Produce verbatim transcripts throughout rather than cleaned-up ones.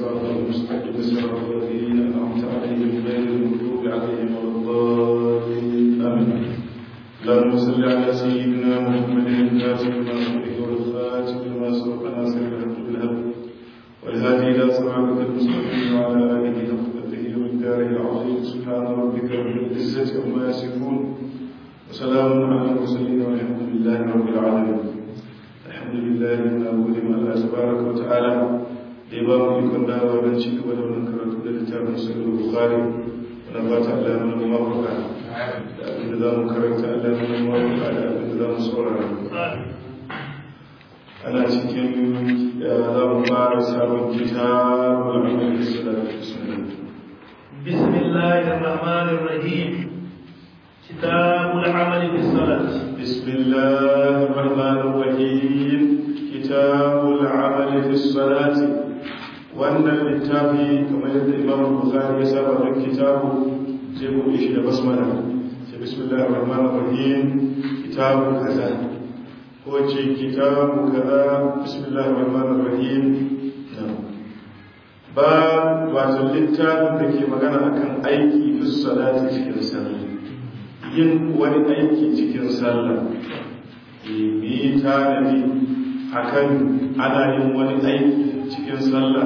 الصراط المستقيم صراط الذين أنعمت عليهم غير المغضوب عليهم ولا الضالين آمين. اللهم صل على سيدنا محمد الفاتح لما أغلق والخاتم لما سبق ناصر الحق بالحق والهادي إلى صراطك المستقيم وعلى آله حق قدره ومقداره العظيم. سبحان ربك رب العزة عما يصفون وسلام على المرسلين والحمد لله رب العالمين. الحمد لله من أول ما الله تبارك وتعالى إمام يكون دعوة من شيء ولو نكرت لكتاب مسلم البخاري ونبات الله من الموافقة لأبن نظام كرت الله من الموافقة لأبن نظام صورة. أنا أتكلم نظام مارس أبو الكتاب والعمل بالصلاة. بسم الله الرحمن الرحيم. كتاب العمل بالصلاة. بسم الله الرحمن الرحيم. كتاب العمل في الصلاة. وأن الكتابي كما يقول الإمام البخاري يسابق الكتاب يقول إيش بسملة. بسم الله الرحمن الرحيم. كتاب كذا هو كتاب كذا. بسم الله الرحمن الرحيم. باب واتو littafin da ke magana akan aiki fi salati cikin sallah, yin wani aiki cikin sallah, yi tanadi akan ana yin wani aiki cikin sallah.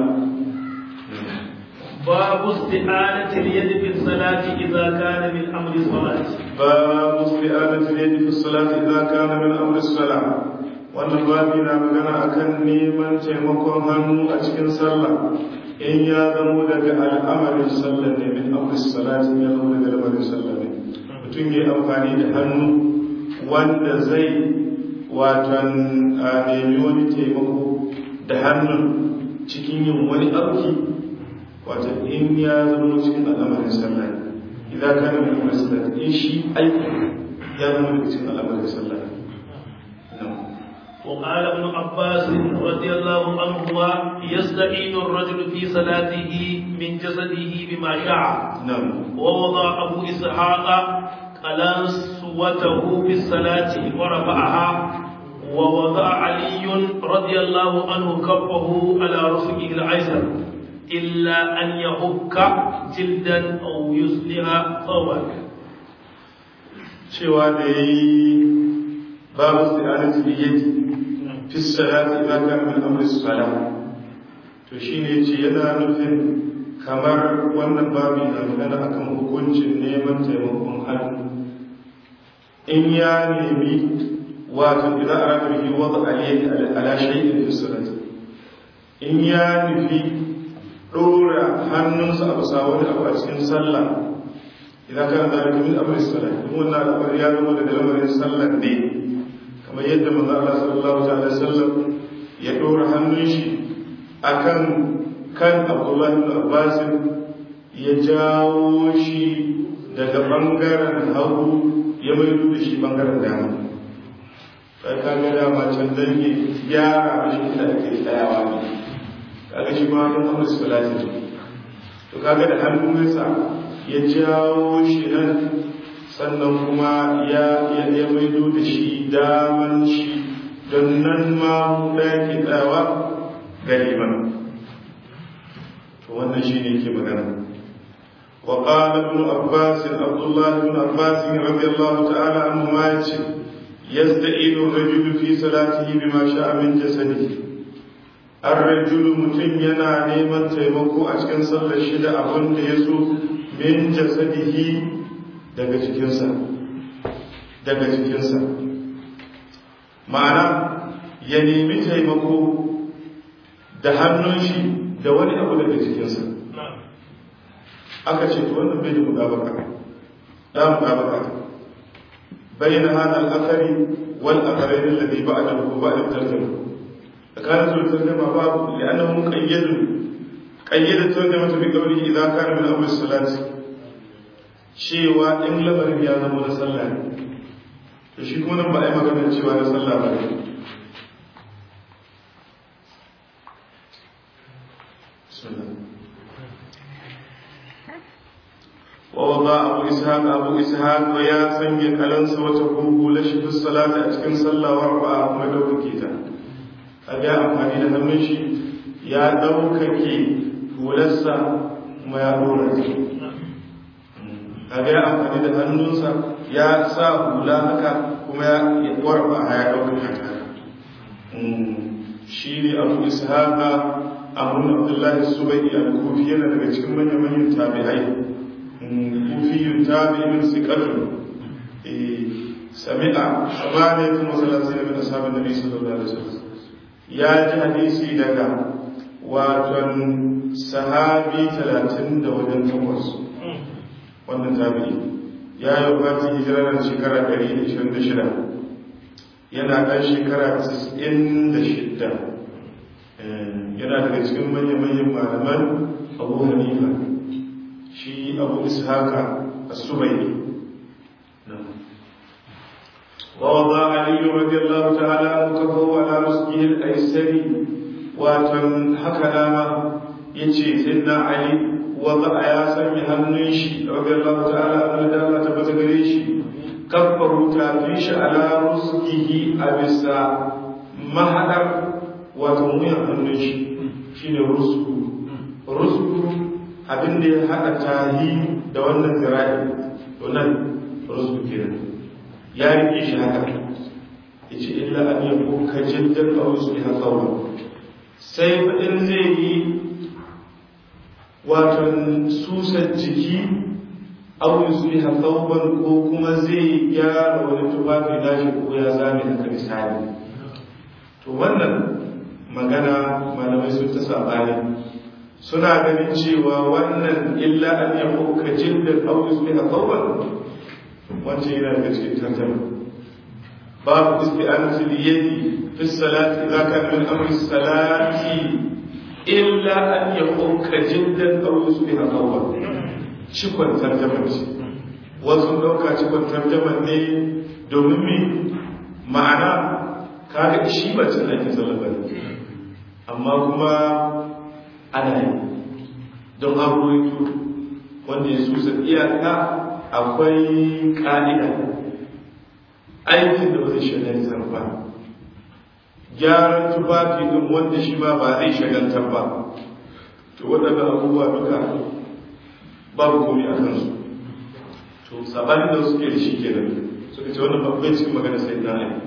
babu isti'anati al-yadi fi salati idza kana min amri salati. babu isti'anati al-yadi fi salati idza kana min amri salati. wannan babi na magana akan neman taimakon hannu a cikin sallah in ya zamo daga al'amarin sallah ne, min amri salati ya zamo daga al'amarin sallah ne. mutum ya amfani da hannu wanda zai watan nemi wani taimako da hannun cikin yin wani auki, watan in ya zamo cikin al'amarin sallah ne, idan kana min amri salati, in shi aiki ya zamo daga cikin al'amarin sallah ne. وقال ابن عباس رضي الله عنهما يستعين الرجل في صلاته من جسده بما شاء. نعم. ووضع أبو إسحاق قلنسوته في الصلاة ورفعها، ووضع علي رضي الله عنه كفه على رفقه الأيسر إلا أن يهك جلدا أو يصلح ثوبا. شوى باب استعانة اليد في الصلاة إذا كان من أمر الصلاة. to shine yace yana nufin kamar wannan babi na magana akan hukuncin neman taimakon hannu in ya nemi wato idan arada bihi wada alayhi ala shay'in fi salati, in ya nufi dora hannunsa a bisa wani abu a cikin sallah, idan kana da min amri salat, kuma wannan al'amari ya zama daga lamarin sallar ne, kamar yadda manzo Allah sallallahu alaihi wasallam ya dora hannun shi akan kan Abdullah ibn Abbas ya jawo shi daga bangaren hagu ya mai da shi bangaren dama. Sai kaga dama can dan ya gyara shi da ake tsayawa ne, kaga shi ma don amsa salati. To kaga da hannunsa ya jawo shi nan, sannan kuma ya ya maido da shi daman shi don nan ma da yake tsawa galiban. to wannan shine yake magana. wa qala ibn abbas abdullah ibn abbas radiyallahu ta'ala anhu ma yace yasta'idu ar-rajulu fi salatihi bima sha'a min jasadihi. ar-rajulu mutum yana neman taimako a cikin sallar shi da abin da yaso min jasadihi, daga cikinsa daga cikinsa ma'ana ya nemi taimako da hannun shi da wani abu daga cikinsa. aka ce to wannan bai da mudabaka da mudabaka bayyana hada al-akhari wal akharain alladhi ba'dahu ba'da tarjuma kana zuwa tarjuma babu li'annahu muqayyad qayyada tarjuma bi qawlihi idza kana min amri salati, cewa in lamarin ya zama na sallah ne, to shi kuma nan ba a yi magana cewa na sallah ba ne. ووضع أبو إسحاق أبو إسحاق ويا سنجي كلنس وتقوه لشف الصلاة أتكن صلى واربعة مدوك كيتا أجا أماني لهمشي يا دوك كي hularsa kuma ya dora ta kaga ya amfani da hannunsa ya sa hula haka kuma ya warba ya ɗaukaka ta shi ne abu ishaqa abu abdullahi subai al-kufi yana daga cikin manyan manyan tabi'ai kufiyun tabi'in siqatun sami'a abana kuma sallallahu alaihi wa sallam nabi sallallahu alaihi wasallam ya ji hadisi daga waton sahabi talatin da wajen takwas wannan tabi'i ya yi wafatin hijirar shekara ɗari da ishirin da shida yana ɗan shekara tis'in da shida yana daga cikin manya-manyan malaman abu hanifa shi abu ishaqa as-subayyi ووضع علي رضي الله تعالى عنه كفه على رزقه الايسر واتن هكذا يجي سيدنا علي وضع يا سمي هنشي رضي الله تعالى عنه دالا تبتغريشي كفه تافيش على رزقه ابسا مهدر وتمويا هنشي شيني رزق رزق abin da ya haɗa tahi da wannan zira'i wannan ruzku kenan ya rike shi haka yace illa an yaku ka jiddan aw yusbiha thawban sai fadin zai yi wato susar jiki aw yusbiha thawban ko kuma zai gyara wani tufafi nashi ko ya zame haka misali to wannan magana malamai sun ta sabani suna ganin cewa wannan illa an yaku ka jiddan aw yusbiha thawban wancan yana daga cikin tarjama babu isti'anatu liyadi fi salati idza kana min amri salati illa an yaquka jiddan aw yusbiha qawwa cikon tarjama ce wasu dauka cikon tarjama ne domin me ma'ana kaga shi ba cin aikin sallah bane amma kuma ana yi don abubuwa wanda ya susa iyaka akwai ƙa'ida aikin da zai shagaltar ba gyaran tufafi ɗin wanda shi ma ba zai shagaltar ba to waɗanda abubuwa duka babu komi a kansu to sabanin da suke da shi ke nan suka ce wannan babban cikin magana sai na ne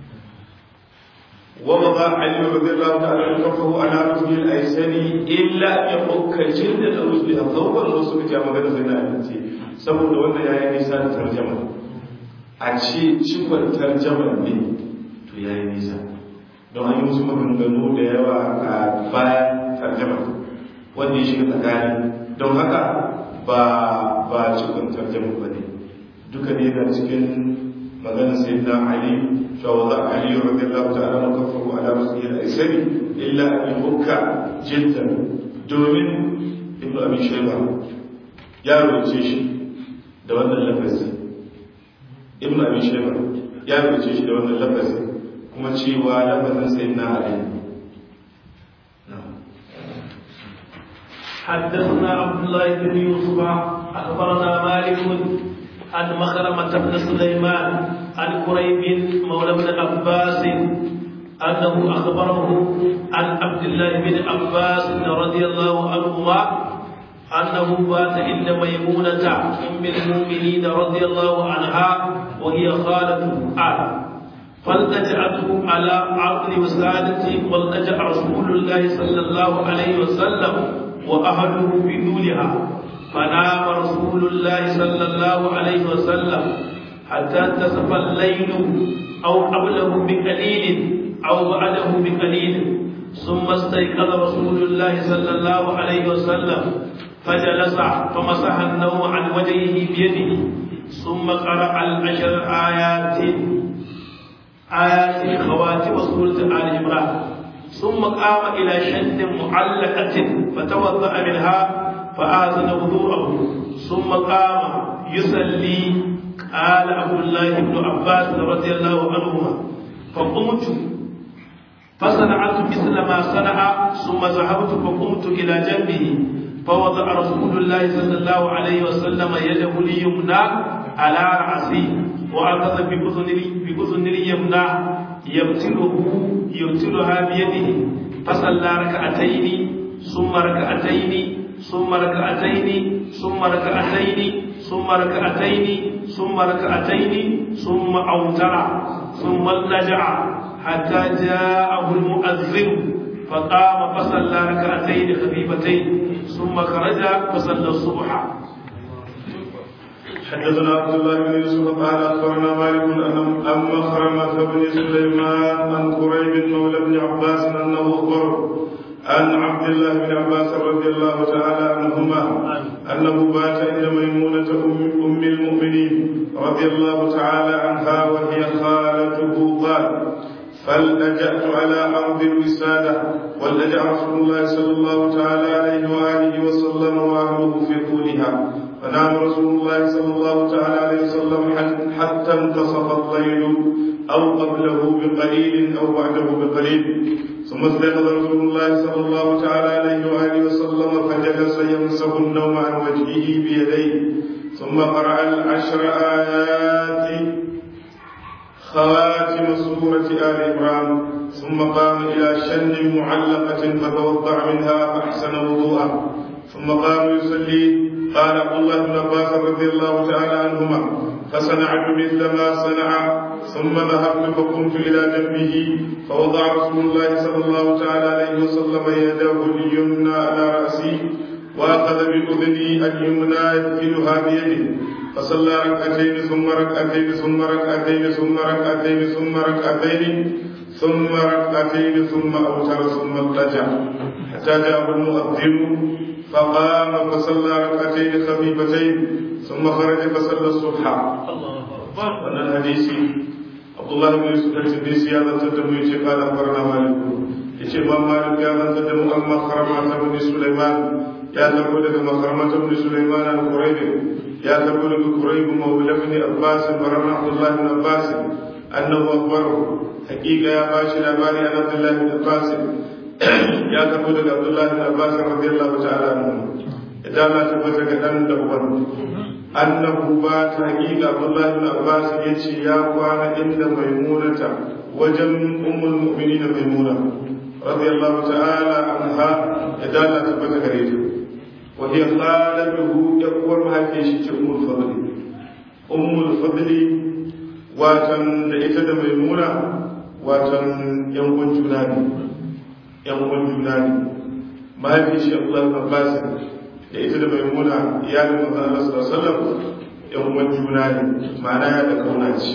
ووضع علي رضي الله تعالى كفه على رجل الايسر الا ان يفك جلد الرجل ثوبا وسكت يا magana sai na ce saboda wanda ya yi nisa da tarjama a ce cikon tarjama ne to ya yi nisa don an yi musu maganganu da yawa a bayan tarjama wanda ya shiga tsakani don haka ba ba cikon tarjama ba ne duka ne da cikin maganar sayyidina ali فوضع علي رضي الله تعالى كفه على رزقه الايسر الا ان يفك جدا دومين ابن ابي شيبه يا روجه shi da wannan lafazi ibn abi shayba ya roce shi da wannan lafazi kuma cewa lafazin sayyidina ali حدثنا عبد الله بن يوسف اخبرنا مالك عن مخرمة بن سليمان عن قريب مولى بن عباس أنه أخبره عن عبد الله بن عباس رضي الله عنهما أنه بات عند ميمونة أم المؤمنين رضي الله عنها وهي خالته قال فالتجأته على عقل وسادتي والتجأ رسول الله صلى الله عليه وسلم وأهله في نولها فنام رسول الله صلى الله عليه وسلم حتى انتصف الليل أو قبله بقليل أو بعده بقليل ثم استيقظ رسول الله صلى الله عليه وسلم فجلس فمسح النوم عن وجهه بيده ثم قرأ العشر آيات آيات خواتم سورة آل عمران ثم قام إلى شد معلقة فتوضأ منها فآذن وضوءه ثم قام يصلي قال عبد الله بن عباس رضي الله عنهما فقمت فصنعت مثل ما صنع ثم ذهبت فقمت إلى جنبه فوضع رسول الله صلى الله عليه وسلم يده اليمنى على رأسي وأخذ بأذن اليمنى يبتله يبتلها بيده فصلى ركعتين ثم ركعتين ثم ركعتين ثم ركعتين ثم ركعتين ثم ركعتين ثم أوتر ثم التجع حتى جاءه المؤذن فقام فصلى ركعتين خفيفتين ثم خرج فصلى الصبح. حدثنا عبد الله بن يوسف قال اخبرنا مالك ان مخرمة بن سليمان عن قريب مولى بن عباس انه اخبره عن عبد الله بن عباس رضي الله تعالى عنهما انه بات عند ميمونة ام المؤمنين رضي الله تعالى عنها وهي خالته قال فالتجأت على أرض الوسادة والتجأ رسول الله صلى الله تعالى عليه وآله وسلم وأهله في طولها فنام رسول الله صلى الله تعالى عليه وسلم حتى انتصف الليل أو قبله بقليل أو بعده بقليل ثم استيقظ رسول الله صلى الله تعالى عليه وآله وسلم فجلس يمسح النوم عن وجهه بيديه ثم قرأ العشر آيات خواتم سورة آل عمران ثم قام إلى شن معلقة فتوضأ منها فأحسن وضوءه ثم قام يصلي. قال عبد الله بن عباس رضي الله تعالى عنهما فصنعت مثل ما صنع ثم ذهبت فقمت إلى جنبه فوضع رسول الله صلى الله تعالى عليه وسلم يده اليمنى على رأسي وأخذ بأذني اليمنى يدخلها بيده فصلى ركعتين ثم ركعتين ثم ركعتين ثم ركعتين ثم ركعتين ثم ركعتين ثم أوتر ثم اضطجع حتى جاء المؤذن فقام فصلى ركعتين خفيفتين ثم خرج فصلى الصبح. وأن الحديث عبد الله بن يوسف التبيسي هذا التدمي قال أخبرنا مالك إمام مالك هذا التدمي أما مخرمة بن سليمان يا تقول مخرمة بن سليمان عن قريب يا تقول قريب مولى بن عباس برنا عبد الله بن عباس أنه أخبره حقيقة يا باشا الأباني عن عبد الله بن عباس يا تقول عبد الله بن عباس رضي الله تعالى عنه إذا ما تفتك أن دبر أنه بات حقيقة عبد الله بن عباس يتشي يا قوانا إن ميمونة وجم أم المؤمنين ميمونة رضي الله تعالى عنها إذا لا تفتك ريته وهي خالته يقول ما هي أم الفضل أم الفضل واتن لإتد ميمونة واتن ينقل جناني ينقل جناني ما هي شيء الله بن عباس لإتد ميمونة يعني من الله صلى الله عليه وسلم ينقل جناني معناها لكوناتي.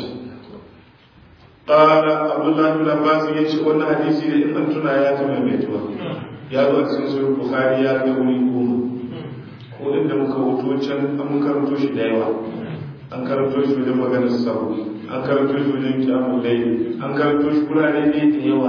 قال عبد الله بن عباس يجي وانا حديثي لإن أنتنا يا تماميتوا يا ذو أكسنسوا البخاري يا قولي قوم ko inda muka wuto can an karanto shi da yawa an karanto shi wajen maganar sahu an karanto shi wajen kyamun laili an karanto shi kurare ne da yawa.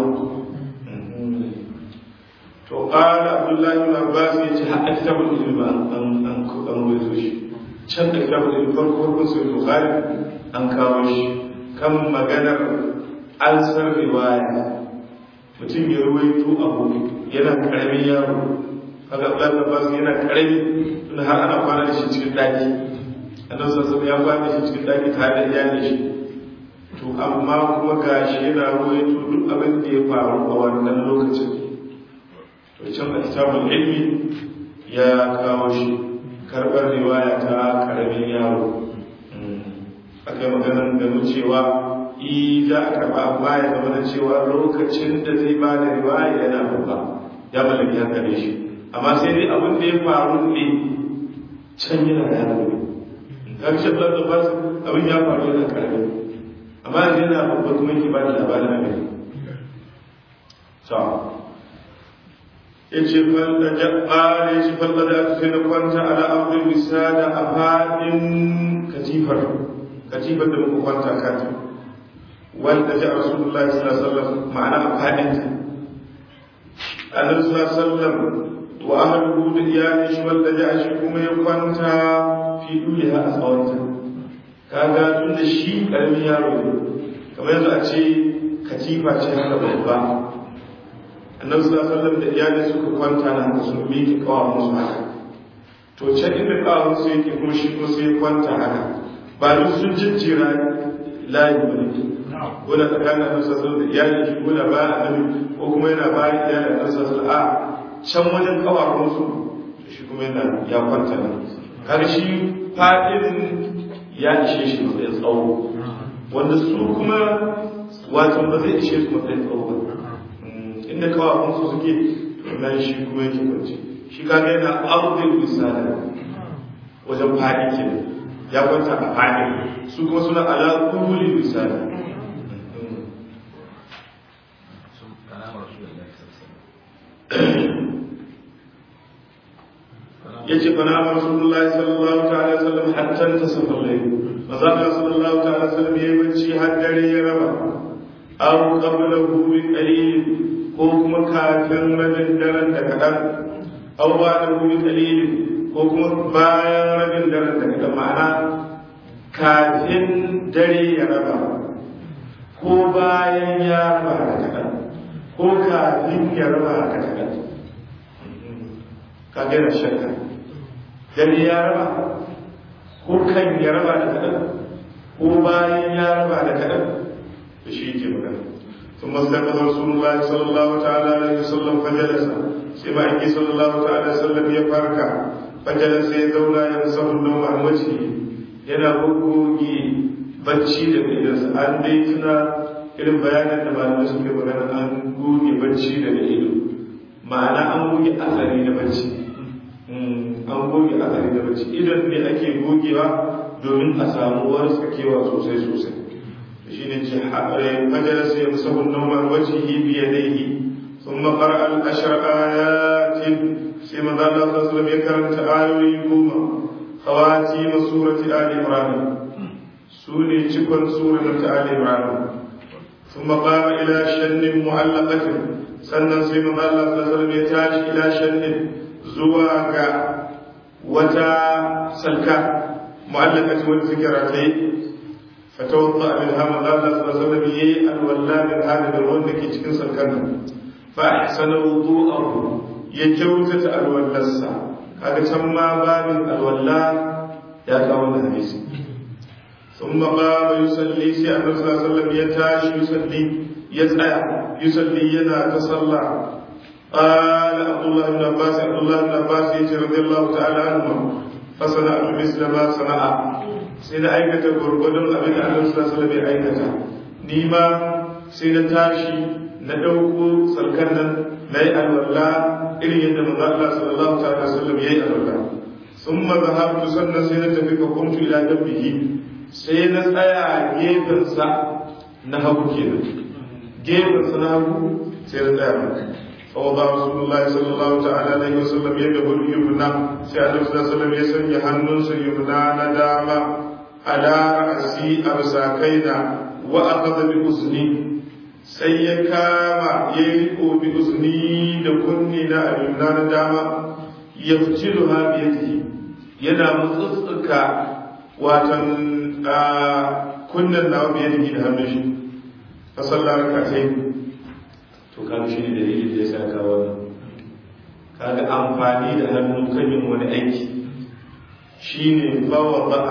To ƙala abdullahi bin abbas ya ce haɗa kitabul ilmi an an an wato shi can da kitabul ilmi farko farko sai bukhari an kawo shi kan maganar ansar riwaya mutum ya ruwaito abu yana karamin yaro kaga abdullahi bin abbas yana karami tun har ana kwana da shi cikin daki annabi sallallahu ya kwana da shi cikin daki tare da iyalin shi to amma kuma gashi yana ruwaito duk abin da ya faru a wannan lokacin to can a kitabul ilmi ya kawo shi karbar riwaya ta karamin yaro aka yi maganar da cewa i za a karba amma ya zama da cewa lokacin da zai ba da riwaya yana babba ya mallaki hankali shi amma sai dai abin da ya faru ne can yana da yaro ne kan shi da ba abin ya faru yana karami amma yanzu yana babba kuma yake ba da labarin abin so yace fal da jaqala yace fal da sai na kwanta ala abdul wisada a fadin katifar katifar da muka kwanta kanta wanda ja rasulullahi sallallahu alaihi wasallam ma'ana a fadin ta annabi sallallahu alaihi wasallam wa ahluhu da iyalin shi wanda ja shi kuma ya kwanta fi duliha a tsawonta kaga tun da shi karamin yaro ne kamar yanzu a ce katifa ce haka babba annabi sallallahu alaihi wasallam da iyalin suka kwanta na haka sun miƙe kawai musu haka to can inda kawai su yake kuma shi kuma sai kwanta haka ba duk sun jijjira layi ba ne ko da tsakanin annabi sallallahu alaihi wasallam da iyalin shi ko da ba annabi ko kuma yana bayan iyalin annabi sallallahu alaihi wasallam a can wajen kawawansu to shi kuma yana ya kwanta nan kaga shi fadin ya ishe shi matsayin tsawo wanda su kuma wato ba zai ishe su matsayin tsawo ba inda kawawansu suke to nan shi kuma yake kwanci shi kaga yana arzin misali wajen fadi kenan ya kwanta a fadi su kuma suna ala kulli misali yace fa na rasulullahi sallallahu ta'ala alaihi wasallam hatta tasafa al-layl maza sallallahu ta'ala alaihi wasallam yayi bacci har dare ya raba aw qablahu bi qalil ko kuma kafin rabin daren da kadan aw ba'dahu bi qalil ko kuma bayan rabin daren da kadan ma'ana kafin dare ya raba ko bayan ya raba da kadan ko kafin ya raba da kadan ka ga shakka dare ya raba ko kan ya raba da kaɗan ko bayan ya raba da kaɗan da shi ke magana sun masaka rasulullahi sallallahu ta'ala alaihi wasallam fajalasa sai ba aiki sallallahu ta'ala sallam ya farka fajalasa ya zauna ya musamman don ma'amaci yana gogogi bacci da idansa an dai tuna irin bayanan da malamai suke magana an goge bacci da ido ma'ana an goge asali da bacci an goge asali da bacci idan ne ake gogewa domin a samu wartsakewa sosai sosai shi ne ce majalasa ya musabun naumar wajihi biya daihi sun makar al'ashar ayatin sai maza da sassalam ya karanta ayoyi goma hawati masurati ali imran su ne cikon surar ta ali imran sun makama ila shannin mu'allaqatin sannan sai maza da sassalam ya tashi ila shannin zuwa ga wata salka mu'allaqati wanda suke rataye fatawadda min hama Allah sallallahu alaihi wasallam yayi alwalla min hada da wanda ke cikin salkan nan fa ahsana wudu'ahu ya kyautata alwallarsa kaga can ma babin alwalla ya kawo wannan hadisi thumma qama yusalli sai annabi sallallahu alaihi wasallam ya tashi yusalli ya tsaya yusalli yana ta sallah قال عبد الله بن عباس عبد الله بن عباس رضي الله تعالى عنه فصنعت مثل ما صنع سيدنا أيكة غرغدون أبن الله صلى الله عليه وسلم أيكة نيما سيدنا تاشي ندوكو سلكنا ني الولا إلي يد من الله صلى الله عليه وسلم يي الولا ثم ذهبت سنة سيدنا تفك قمت إلى جنبه سيدنا سايا جيبن سا نهبو كينا جيبن سا نهبو سيدنا سايا فوضع رسول الله صلى الله تعالى عليه وسلم يده اليمنى سيادة صلى الله عليه وسلم يسن يهنن سيمنى ندام على رأسي أرساكينا وأخذ بأذني سيكاما يلقوا بأذني دكننا اليمنى ندام يفتلها بيده ينا متصدك واتن كنا نوم بيده لهنش فصلى ركعتين to kaga shi ne dalilin da ya sa ka wannan kaga amfani da hannu kan yin wani aiki shine bawa ba'a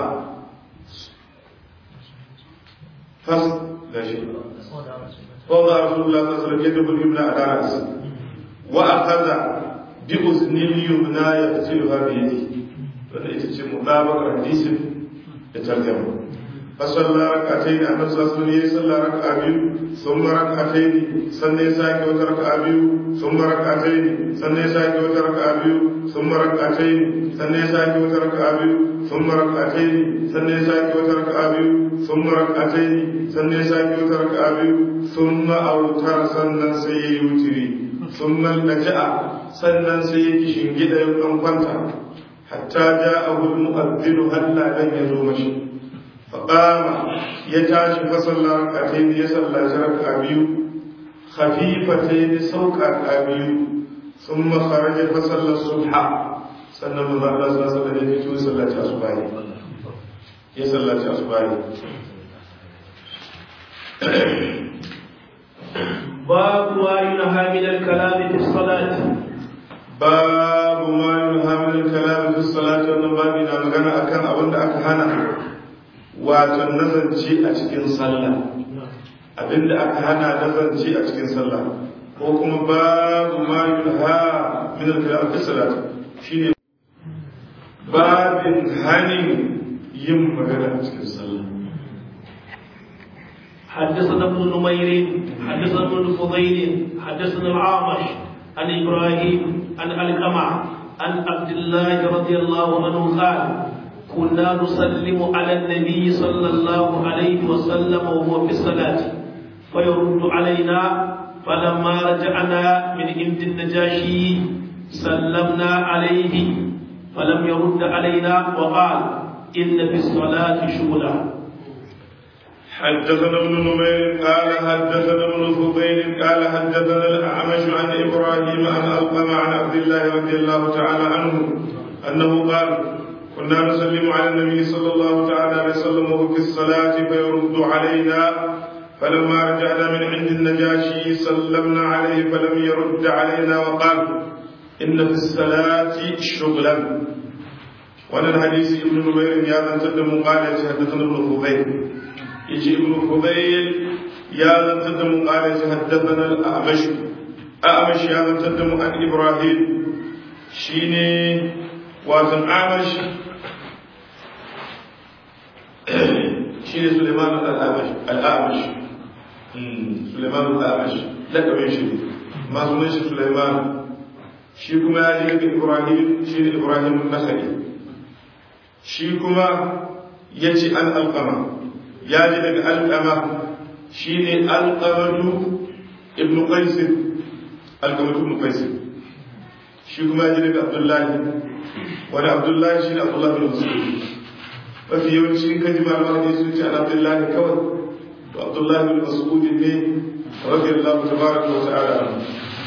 fas da shi bawa rasulullah sallallahu alaihi wasallam yadda ibn adaras wa akhadha bi usnil yumna yaqtiluha bi yadihi wannan ita ce mutabaqar hadisin da tarjuma فصلى ركعتين أن صلى صلى ركعتين ثم ركعتين سنة ساكي وتركعتين ثم ركعتين سنة ساكي وتركعتين ثم ركعتين سنة ساكي وتركعتين ثم ركعتين سنة ساكي وتركعتين ثم ركعتين سنة ساكي وتركعتين ثم أوتر سنة سيوتري ثم لجأ سنة سيكي شنجد يوم كنت حتى جاءه المؤذن هلا لن يزومش فقام يتاشي فصلى ركعتين يصلى ركعة بيو خفيفتين سوكا بيو ثم خرج فصلى الصبح سنة من الله صلى الله عليه وسلم يفتو صلى الصبح يصلى الصبح باب ما ينهى من الكلام في الصلاة باب ما ينهى من الكلام في الصلاة والنباب إذا مغنى أكان أبن أكهانا wato nazarci a cikin sallah abinda aka hana nazarci a cikin sallah ko kuma babu ma yulha min al-kalam fi salat shine babin hanin yin magana cikin sallah. حدثنا ابن نمير حدثنا ابن فضيل حدثنا العامش عن ابراهيم عن القمع عن عبد الله رضي الله عنه قال كنا نسلم على النبي صلى الله عليه وسلم وهو في الصلاه فيرد علينا فلما رجعنا من عند النجاشي سلمنا عليه فلم يرد علينا وقال إن في الصلاة شغلا. حدثنا ابن نمير قال حدثنا ابن فضيل قال حدثنا الأعمش عن إبراهيم عن ألقمة عن عبد الله رضي الله تعالى عنه أنه قال كنا نسلم على النبي صلى الله تعالى عليه وسلم وهو في الصلاة فيرد علينا فلما رجعنا من عند النجاشي سلمنا عليه فلم يرد علينا وقال إن في الصلاة شغلا. وانا الحديث ابن نمير يا من تقدم قال حدثنا ابن فضيل يجي ابن فضيل يا من تقدم قال حدثنا الأعمش أعمش يا من تقدم عن إبراهيم شيني وازن أعمش شيني سليمان الأعمش الأعمش سليمان الأعمش لك من شيء ما سنش سليمان shi kuma ya ji daga Ibrahim shi ne Ibrahim Nakhai shi kuma ya ce an alƙama ya ji daga alƙama shi ne alƙamatu ibn Qais alƙamatu ibn Qais shi kuma ya ji daga Abdullahi wani Abdullahi shi ne Abdullahi bin Mas'ud mafi yawanci in ka ji malaman hadisi sun ce an Abdullahi kawai to Abdullahi bin Mas'ud ne radiyallahu tabaraka wa ta'ala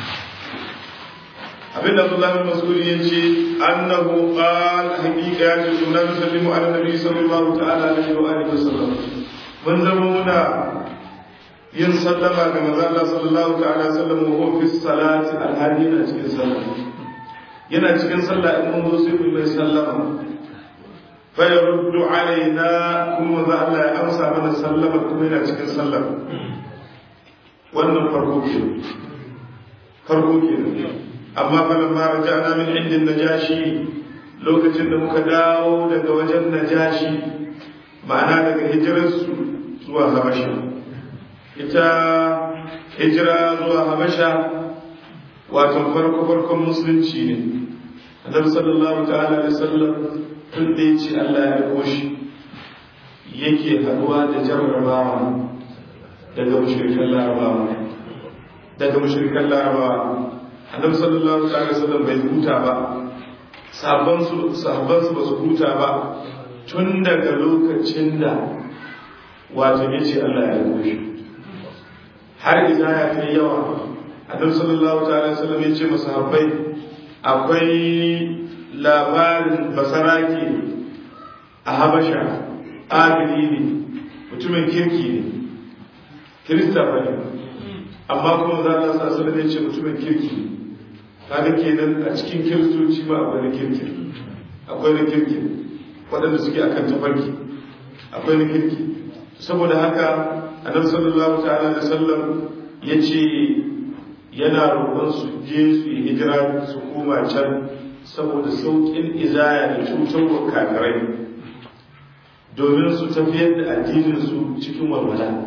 abin da Abdullah bin Mas'ud ya ce annahu qal haqiqa ya ce sunna sallimu ala nabi sallallahu ta'ala alaihi wa alihi wasallam mun zama muna yin sallama ga manzo Allah sallallahu ta'ala alaihi wasallam wa huwa fi salati alhadina cikin sallah yana cikin sallah in mun zo sai mu mai sallama fa yaruddu alaina kuma za Allah ya amsa mana sallama kuma yana cikin sallah wannan farko ke farko ke amma falamma raja'na min indin najashi lokacin da muka dawo daga wajen najashi ma'ana daga hijirarsu zuwa habasha ita hijira zuwa habasha wato farko farkon musulunci ne annabi sallallahu ta'ala alaihi wasallam tun da yace Allah ya aiko shi yake haduwa da jarrabawa daga mushrikan larabawa daga mushrikan larabawa annabi sallallahu alaihi wasallam bai huta ba sahabban su sahabban su basu huta ba tun daga lokacin da wato yace Allah ya aiko shi har idan ya kai yawa annabi sallallahu alaihi wasallam yace masahabbai akwai labarin basaraki a Habasha adili ne mutumin kirki ne kirista ba ne amma kuma za a sa sallallahu alaihi ce mutumin kirki ne kaga kenan a cikin kiristoci ba akwai na kirki akwai na kirki waɗanda suke akan tafarki akwai na kirki saboda haka annabi sallallahu ta'ala alaihi wasallam yace yana roƙon su je su yi hijira su koma can saboda sauƙin izaya da cutarwar kafirai domin su tafiyar da addinin su cikin walwala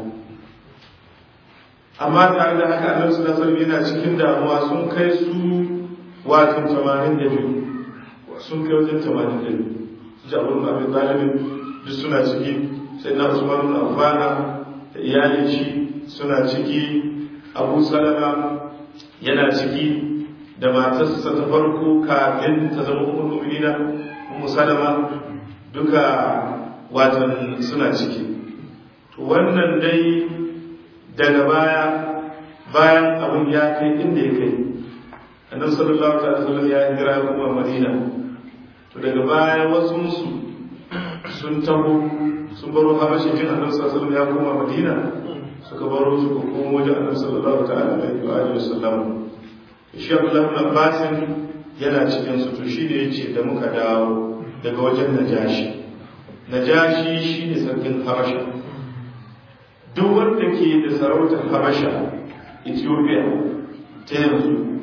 amma tare da haka annabi sallallahu alaihi wasallam yana cikin damuwa sun kai su wato tamanin da biyu sun kai wajen tamanin da biyu Jabir bin Abi Talib duk suna ciki sai na Usman bin Affan da iyalin shi suna ciki Abu Salama yana ciki da matarsa ta farko kafin ta zama ummul mu'minina Ummu Salama duka watan suna ciki to wannan dai daga baya bayan abin ya kai inda ya kai annabi sallallahu alaihi wasallam ya hijira kuma Madina to daga baya wasu musu sun taho sun baro Habashi jin annabi sallallahu alaihi wasallam ya koma Madina suka baro su ko kuma wajen annabi sallallahu alaihi wasallam shi Abdullah ibn Abbas yana cikin su to shi ne yace da muka dawo daga wajen Najashi Najashi shine sarkin Habasha duk wanda ke da sarautar Habasha Ethiopia ta yanzu to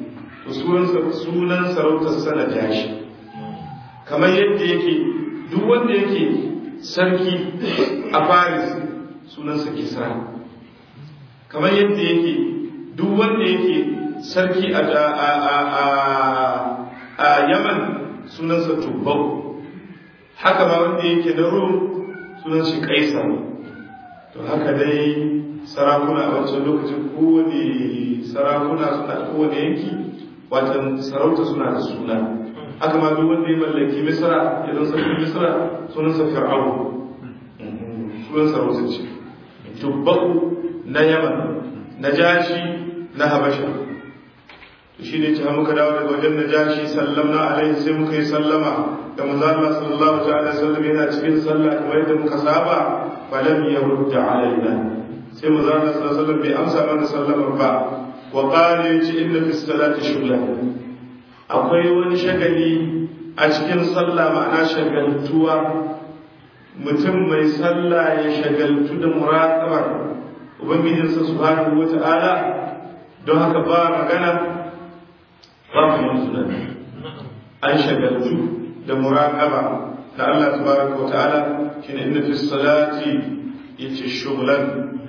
to sunan sunan sarautar sana jashi kamar yadda yake duk wanda yake sarki a Paris sunansa Kisra kamar yadda yake duk wanda yake sarki a a a Yaman sunansa Tubbau haka ma wanda yake da Rum sunan shi Kaisar to haka dai sarakuna a wancan lokacin kowane sarakuna suna kowane yanki watan sarauta suna da suna haka ma duk wanda ya mallaki Misra ya zan sarki Misra sunansa Fir'aun sunan sarauta ce Tubbau na Yaman Najashi na Habasha to shine ce muka dawo daga wajen Najashi sallamna alaihi sai muka yi sallama da manzo Allah sallallahu alaihi wasallam yana cikin sallah kamar yadda muka saba falam yurd alaina sai manzo Allah sallallahu alaihi wasallam bai amsa mana sallamar ba wa qala yace inna fi salati shughla akwai wani shagali a cikin sallah ma'ana shagaltuwa mutum mai sallah ya shagaltu da muraqabar ubangijinsa subhanahu wata'ala don haka ba magana ba kuma sunan an shagaltu da muraqaba da Allah tabaraka wata'ala shine inna fi salati yace shughlan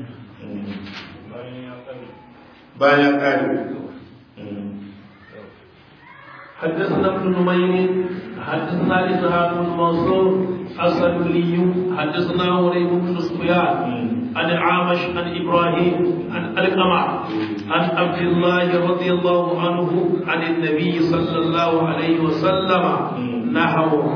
bayan ƙari حدثنا ابن نمير حدثنا إسحاق بن منصور السلولي حدثنا هريب بن سفيان عن عامش عن إبراهيم عن القمع عن عبد الله رضي الله عنه عن النبي صلى الله عليه وسلم نحوه.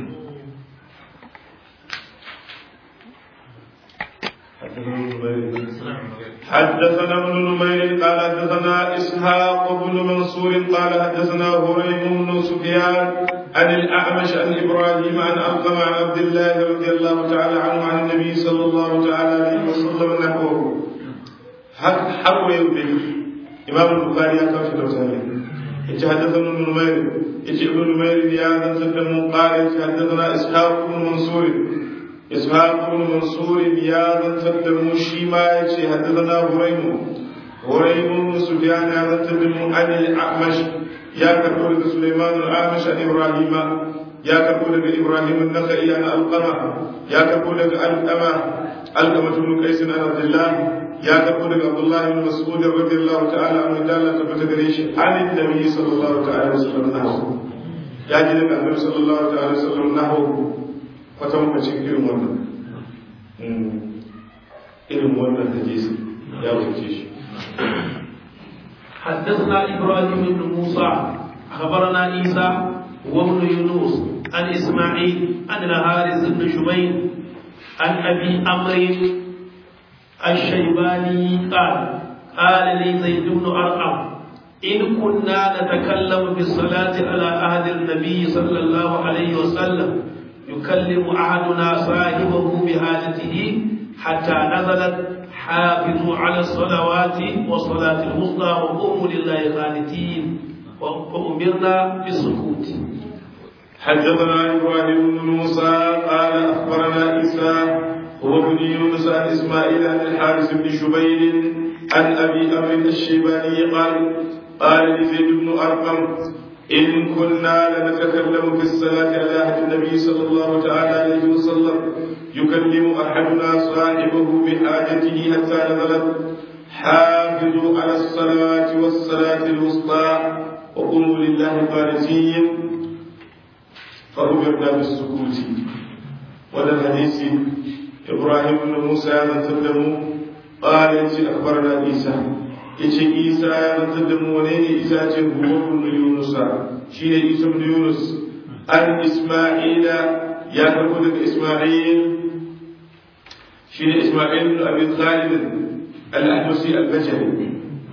حدثنا ابن نمير قال حدثنا اسحاق بن منصور قال حدثنا هريم بن سفيان عن الاعمش عن ابراهيم عن القمع عن عبد الله رضي الله تعالى عنه عن النبي صلى الله تعالى عليه وسلم نحوه. حق يبين امام البخاري كان في الوسائل حدثنا ابن نمير ابن نمير يا ذن قال حدثنا اسحاق بن منصور إسحاق بن منصور يا ذن تدم شيما حدثنا هريم هريم بن سفيان يا ذن تدم عن الأعمش يا كتب سليمان الأعمش عن إبراهيم يا كتب إبراهيم النخعي عن القمة يا كتب القمة القمة بن قيس عن عبد الله يا كتب عبد الله بن مسعود رضي الله تعالى عنه تعالى تفتكريش عن النبي صلى الله تعالى وسلم نحوه يا جنب النبي صلى الله تعالى وسلم نحوه kwatankwacin irin wannan irin wannan hadisi ya wuce shi حدثنا إبراهيم بن موسى أخبرنا عيسى وابن يونس عن إسماعيل عن الحارث بن شبيب عن أبي أمر الشيباني قال قال لي زيد بن أرقم إن كنا نتكلم بالصلاة على عهد النبي صلى الله عليه وسلم يكلم أحدنا صاحبه بحاجته حتى نزلت حافظوا على الصلوات والصلاة الوسطى وقوموا لله قانتين وأمرنا بالسكوت. حدثنا إبراهيم بن موسى قال أخبرنا عيسى هو ابن يونس عن إسماعيل عن الحارث بن شبيب عن أبي أمر الشيباني قال قال لزيد بن أرقم إن كنا لنتكلم في الصلاة على عهد النبي صلى الله تعالى عليه وسلم يكلم أحدنا صاحبه بحاجته حتى نزلت حافظوا على الصلاة والصلاة الوسطى وقوموا لله قانتين فأمرنا بالسكوت. وهذا الحديث إبراهيم بن موسى يتكلم قال أخبرنا عيسى yace Isa ya rantar da mu wane ne Isa ce huwa ibn Yunus shine Isa ibn Yunus an Isma'ila ya karbo daga Isma'il shine Isma'il ibn Abi Khalid al-Ahmasi al-Bajali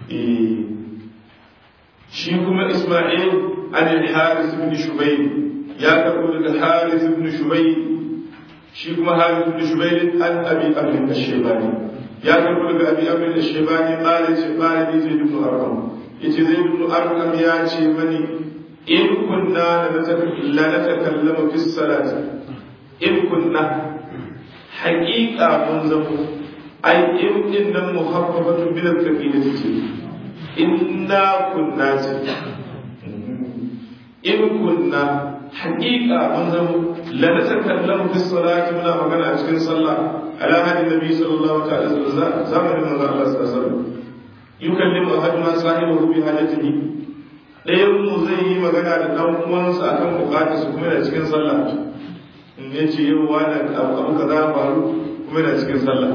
shi kuma Isma'il an al-Harith ibn Shubayb ya karbo daga Harith ibn Shubayb shi kuma Harith ibn Shubayb an Abi Amr al-Shaybani ya karbo daga Abi Amr al-Shaybani qala ce qala li Zaid ibn Arqam yace Zaid ibn Arqam ya ce mani in kunna la natakallamu fi salati in kunna haqiqa mun zamo ai in dinnan muhabbatu bil taqiyati inna kunna ce in kunna haqiqa mun zama la natakallamu fi salati muna magana a cikin sallah ala hadin nabi sallallahu ta'ala alaihi wasallam zamanin manzo Allah sallallahu alaihi wasallam yukallimu ahaduna sahibahu bi halatihi dayan mu zai yi magana da dan uwansa akan bukatarsa kuma yana cikin sallah in yace yau wani abu kaza faru kuma yana cikin sallah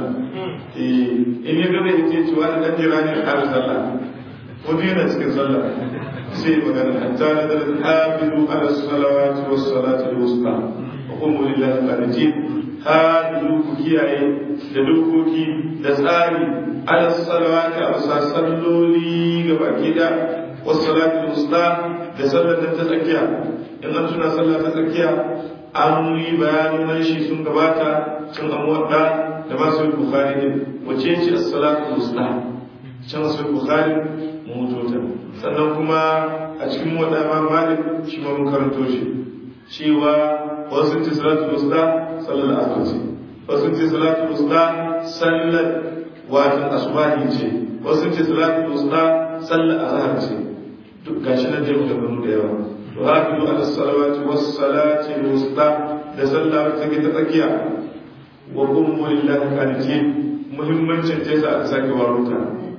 in ya gaba ya ce cewa da ɗan jira ne a sallah wani yana cikin sallah sai magana hatta na da hafizu ala salawati was salati al-wusta wa qumu lillahi qanitin hafizu ku kiyaye da dokoki da tsari ala salawati a salloli gaba gida was salati al-wusta da sallar da ta tsakiya in an tuna sallah ta tsakiya an yi bayanan shi sun gabata sun amwadda da masu bukhari ne wace ce as-salatu wusta can su bukhari mu mutota sannan kuma a cikin wadda ma malik shi ma mun karanto shi cewa wasu ce salatu wusta sallar asr ce wasu ce salatu wusta sallar watan asubahi ce wasu ce salatu wusta sallar azhar ce duk gashi nan da mutum da yawa to hafizu ala salawati was salati wusta da sallar take ta tsakiya wa qummu lillahi qanitin muhimmancin ta yasa aka sake waruta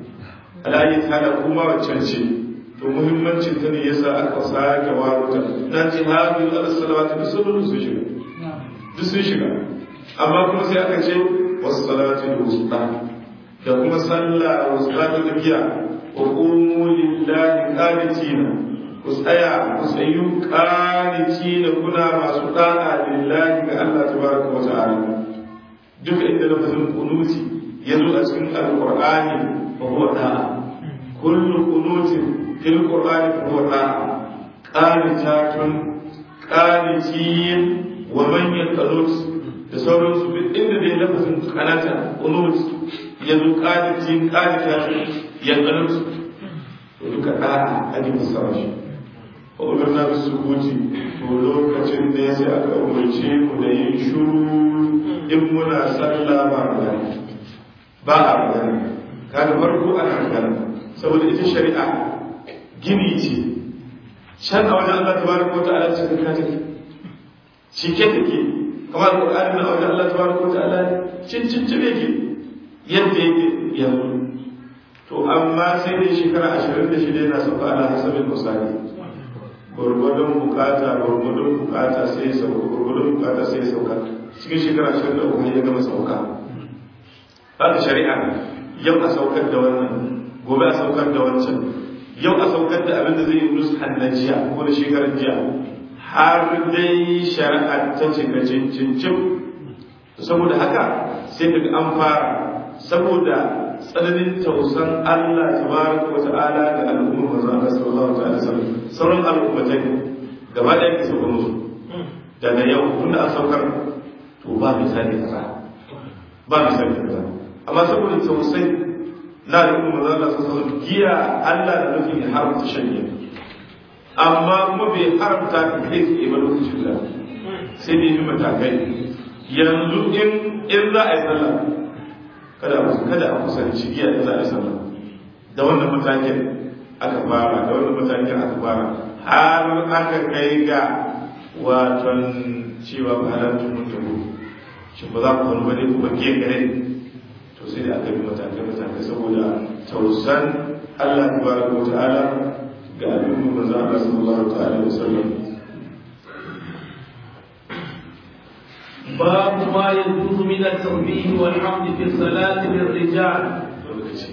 alayi ta kuma waccan ce to muhimmancin ta ne yasa aka sake waruta nan ce hafizu ala salawati da sallu su shiga duk sun shiga amma kuma sai aka ce was salati wusta da kuma sallah wusta ta tafiya wa qummu lillahi qanitin ku tsaya ku tsayu qanitin kuna masu da'a lillahi ga Allah tabaraka wa ta'ala duk inda lafazin kunuti ya zo a cikin alqur'ani fa huwa da'a kullu kunutin fil qur'ani fa huwa da'a qanitatun qanitin wa man yaqnut da sauransu duk inda dai lafazin kanata kunut ya zo qanitin qanitatun yaqnut to duka da'a ake fassara shi fa umarna bis sukuti to lokacin da sai aka umarce mu da yin shuru in muna sallah ba magana ba a magana kaga farko ana magana saboda ita shari'a gini ce can a wajen Allah tabaraka wa ta'ala cikin kata cike take kamar Qur'ani na wajen Allah tabaraka wa ta'ala cin cin cin yake yadda yake yanzu to amma sai dai shekara ashirin da shida yana sauka ala hasabin musali gurgudun bukata gurgudun bukata sai ya sauka gurgudun bukata sai ya sauka cikin shekara ashirin da uku ya gama sauka haka shari'a yau a saukar da wannan gobe a saukar da wancan yau a saukar da abin da zai yi nushan na jiya ko da shekarar jiya har dai shari'a ta cika cincin saboda haka sai daga an fara saboda tsananin tausan Allah tabaraka wa ta'ala da al'ummar manzo Allah sallallahu alaihi wasallam sauran al'ummatai gaba da yake sauka musu daga yau tunda an saukar to ba misali kaza ba misali kaza amma saboda tausai na al'ummar manzo Allah sallallahu alaihi wasallam giya Allah da nufin ya haramta shanye amma kuma bai haramta ka kai tsaye ba lokacin da sai dai yi matakai yanzu in in za a yi sallah kada a kada a kusanci giya da za a sallah da wannan matakin aka fara da wannan matakin aka fara har aka kai ga waton cewa ba halartun mutum shi ba za ku wani bane kuma ke gare to sai da aka bi matakai matakai saboda tausan Allah tabaraka wa ta'ala ga al'ummar manzo Allah sallallahu ta'ala alaihi wasallam باب ما يجوز من التسبيح والحمد في الصلاة للرجال